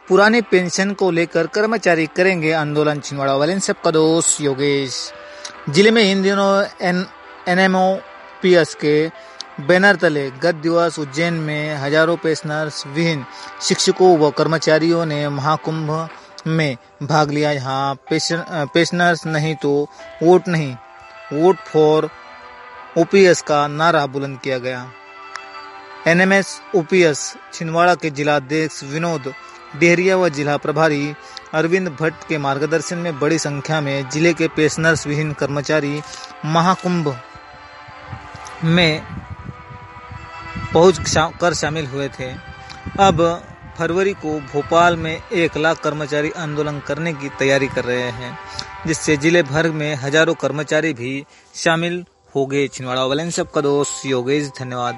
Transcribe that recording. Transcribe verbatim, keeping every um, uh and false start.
पुरानी पेंशन को लेकर कर्मचारी करेंगे आंदोलन। छिंदवाड़ा वाले सबका दोस्त योगेश। जिले में इन दिनों एन एनएमओपीएस के बैनर तले गत दिवस उज्जैन में हजारों पेंशनर्स विहीन शिक्षकों व कर्मचारियों ने महाकुंभ में भाग लिया। यहाँ पेंशनर्स नहीं तो वोट नहीं, वोट फॉर ओपीएस का नारा बुलंद किया गया। एनएमएस ओपीएस छिंदवाड़ा के जिलाध्यक्ष विनोद डेहरिया व जिला प्रभारी अरविंद भट्ट के मार्गदर्शन में बड़ी संख्या में जिले के पेंशनर्स विहीन कर्मचारी महाकुंभ में पहुंच कर शामिल हुए थे। अब फरवरी को भोपाल में एक लाख कर्मचारी आंदोलन करने की तैयारी कर रहे हैं, जिससे जिले भर में हजारों कर्मचारी भी शामिल हो गए। छिंदवाड़ा वाले सबका दोस्त योगेश। धन्यवाद।